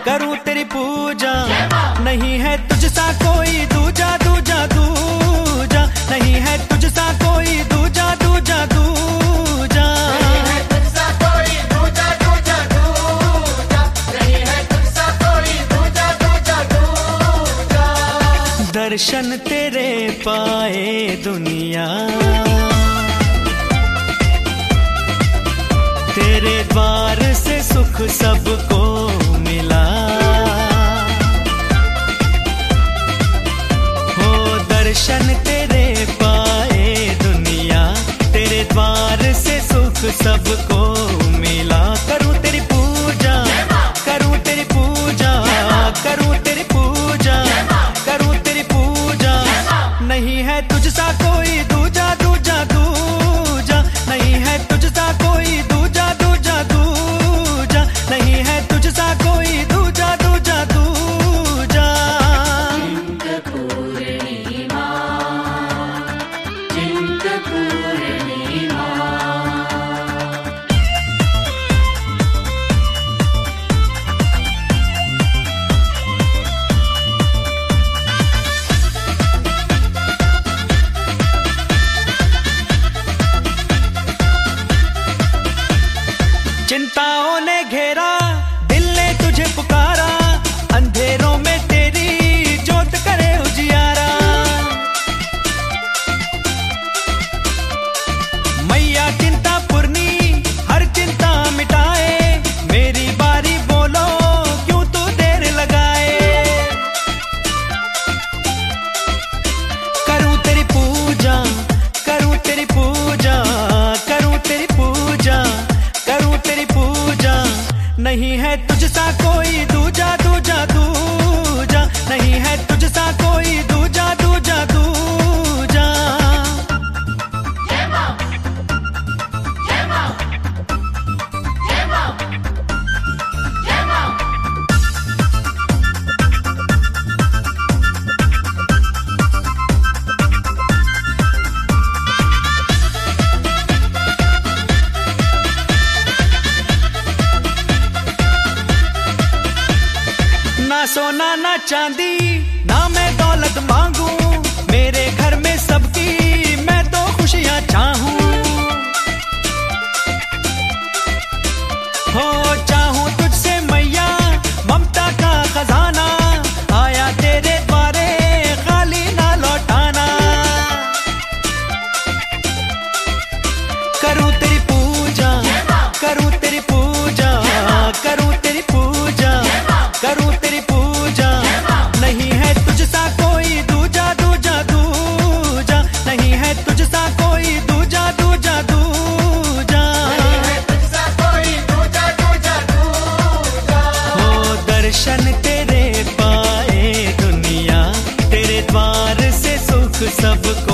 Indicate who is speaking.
Speaker 1: करूं तेरी पूजा। नहीं है तुझसा कोई दूजा दूजा दूजा, नहीं है तुझसा कोई दूजा दूजा दूजा,
Speaker 2: नहीं है तुझसा कोई दूजा दूजा दूजा, नहीं है तुझसा कोई दूजा दूजा दूजा।
Speaker 1: दर्शन तेरे पाए दुनिया, तेरे द्वार से सुख सबको मिला। हो दर्शन तेरे पाए दुनिया, तेरे द्वार से सुख सबको मिला। करूं तेरी पूजा, करूं तेरी पूजा, करूं तेरी पूजा, करूं तेरी पूजा। नहीं है तुझसा कोई दूजा दूजा दूजा, नहीं है तुझसा कोई दूजा दूजा दूजा, नहीं है तुझसा कोई दूजा दूजा दूजा।
Speaker 2: चिंतपूर्णिमा, चिंतपूर्णिमा।
Speaker 1: चिंताओं ने घेरा, दिल ने तुझे पुकारा, अंधेरों में तेरी ज्योत करे उजियारा। मैया चिंता पूर्णी हर चिंता मिटाए, मेरी बारी बोलो क्यों तू देर लगाए। करूं तेरी पूजा, करूं तेरी पूजा, करूं तेरी पूजा, करूं तेरी पूजा। नहीं है तुझसा कोई दूजा दूजा दूजा, नहीं है तुझसा कोई दूजा दूजा दूजा।
Speaker 2: जय मां, जय मां, जय मां, जय मां।
Speaker 1: ना सोना ना चांदी ना मैं दौलत मांगू, मेरे घर में सबकी मैं तो खुशियां चाहूं। हो चाहूं तुझसे मैया ममता का खजाना, आया तेरे द्वारे खाली ना लौटाना। करूं तेरी पूजा, करूं तेरी पूजा, करूं तेरी पूजा, करूं तेरी पूजा। नहीं है तुझसा कोई दूजा दूजा दूजा, नहीं है तुझसा कोई दूजा दूजा दूजा,
Speaker 2: नहीं है तुझसा कोई दूजा दूजा दूजा।
Speaker 1: हो दर्शन तेरे पाए दुनिया, तेरे द्वार से सुख सबको